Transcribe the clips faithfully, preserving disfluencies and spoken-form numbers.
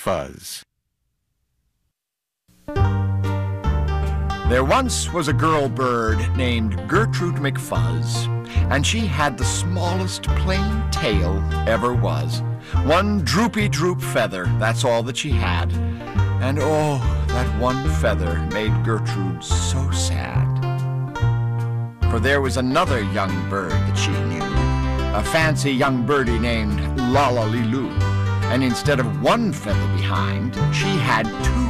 McFuzz. There once was a girl bird named Gertrude McFuzz, and she had the smallest plain tail ever was. One droopy droop feather, that's all that she had. And oh, that one feather made Gertrude so sad. For there was another young bird that she knew, a fancy young birdie named Lollaliloo, and instead of one feather behind, she had two.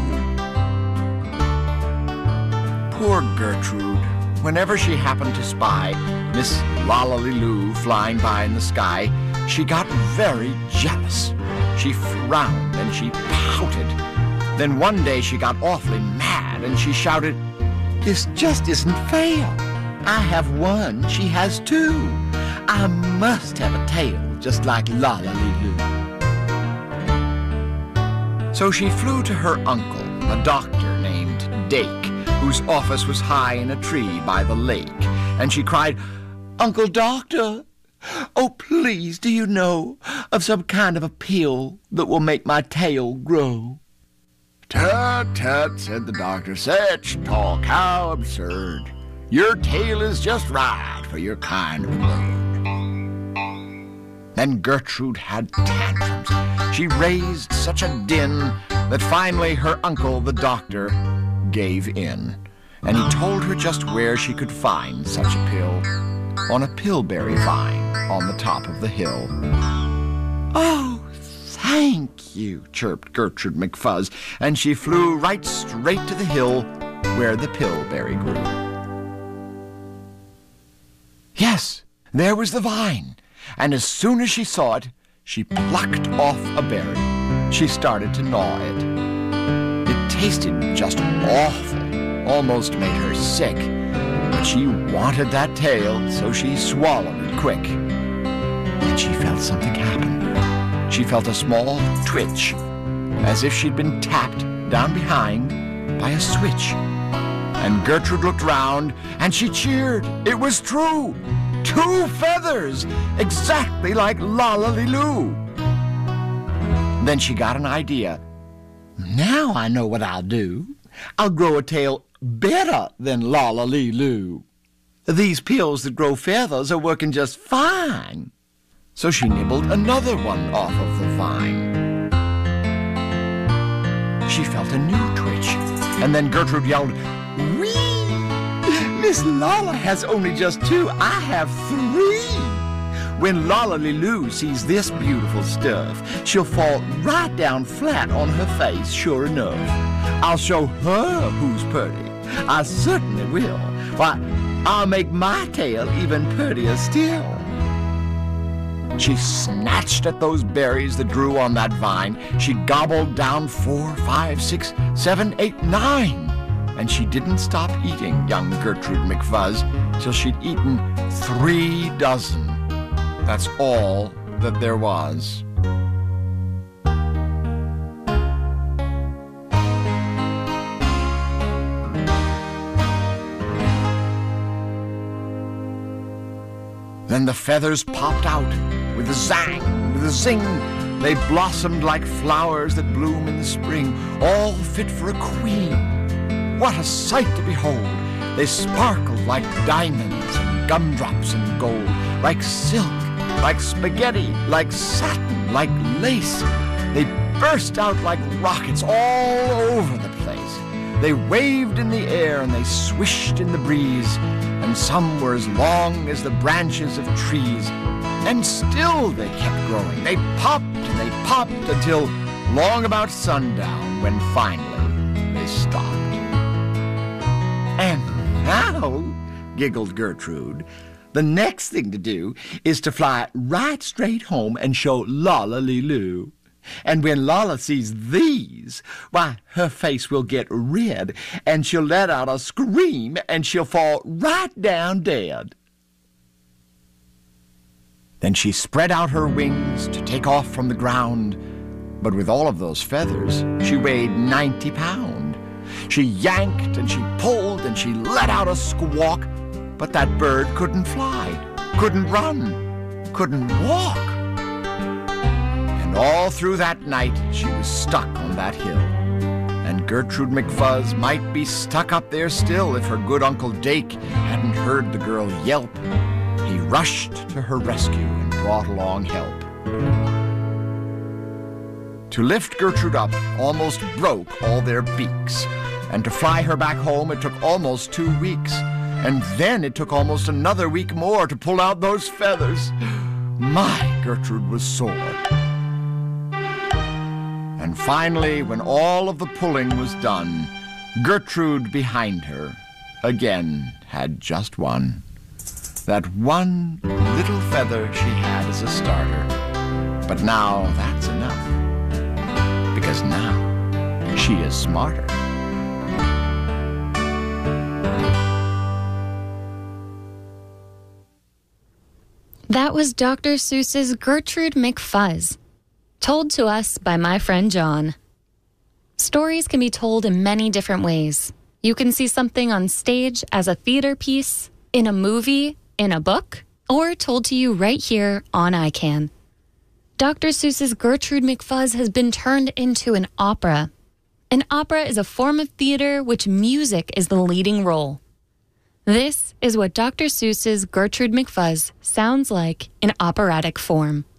Poor Gertrude, whenever she happened to spy Miss Lollaliloo flying by in the sky, she got very jealous. She frowned and she pouted. Then one day she got awfully mad and she shouted, "This just isn't fair. I have one, she has two. I must have a tail just like Lollaliloo." So she flew to her uncle, a doctor named Dake, whose office was high in a tree by the lake, and she cried, "Uncle Doctor, oh please, do you know of some kind of a pill that will make my tail grow?" "Tut, tut," said the doctor, "such talk, how absurd. Your tail is just right for your kind of bird." Then Gertrude had tantrums. She raised such a din that finally her uncle, the doctor, gave in, and he told her just where she could find such a pill, on a pillberry vine on the top of the hill. "Oh, thank you," chirped Gertrude McFuzz, and she flew right straight to the hill where the pillberry grew. Yes, there was the vine, and as soon as she saw it, she plucked off a berry. She started to gnaw it. It tasted just awful, almost made her sick, but she wanted that tail, so she swallowed it quick. Then she felt something happen. She felt a small twitch, as if she'd been tapped down behind by a switch. And Gertrude looked round, and she cheered. It was true! Two feathers, exactly like Lollaliloo. Then she got an idea. "Now I know what I'll do. I'll grow a tail better than Lollaliloo. These pills that grow feathers are working just fine." So she nibbled another one off of the vine. She felt a new twitch, and then Gertrude yelled, "Whee! Miss Lolla has only just two. I have three." When Lollaliloo sees this beautiful stuff, she'll fall right down flat on her face, sure enough. I'll show her who's pretty. I certainly will. Why, I'll make my tail even prettier still. She snatched at those berries that grew on that vine. She gobbled down four, five, six, seven, eight, nine. And she didn't stop eating, young Gertrude McFuzz, till she'd eaten three dozen. That's all that there was. Then the feathers popped out with a zang, with a zing. They blossomed like flowers that bloom in the spring, all fit for a queen. What a sight to behold! They sparkled like diamonds and gumdrops and gold, like silk, like spaghetti, like satin, like lace. They burst out like rockets all over the place. They waved in the air and they swished in the breeze, and some were as long as the branches of trees. And still they kept growing. They popped and they popped until long about sundown, when finally they stopped. "And now," giggled Gertrude, "the next thing to do is to fly right straight home and show Lollaliloo. And when Lolla sees these, why, her face will get red, and she'll let out a scream, and she'll fall right down dead." Then she spread out her wings to take off from the ground, but with all of those feathers, she weighed ninety pounds. She yanked and she pulled and she let out a squawk, but that bird couldn't fly, couldn't run, couldn't walk. And And all through that night, she was stuck on that hill. And Gertrude McFuzz might be stuck up there still if her good Uncle Dake hadn't heard the girl yelp. He rushed to her rescue and brought along help. To lift Gertrude up almost broke all their beaks, and to fly her back home it took almost two weeks, and then it took almost another week more to pull out those feathers. My, Gertrude was sore. And finally, when all of the pulling was done, Gertrude behind her again had just one. That one little feather she had as a starter. But now that's enough. Because now she is smarter. That was Doctor Seuss's Gertrude McFuzz, told to us by my friend John. Stories can be told in many different ways. You can see something on stage as a theater piece, in a movie, in a book, or told to you right here on I CAN. Doctor Seuss's Gertrude McFuzz has been turned into an opera. An opera is a form of theater which music is the leading role. This is what Doctor Seuss's Gertrude McFuzz sounds like in operatic form.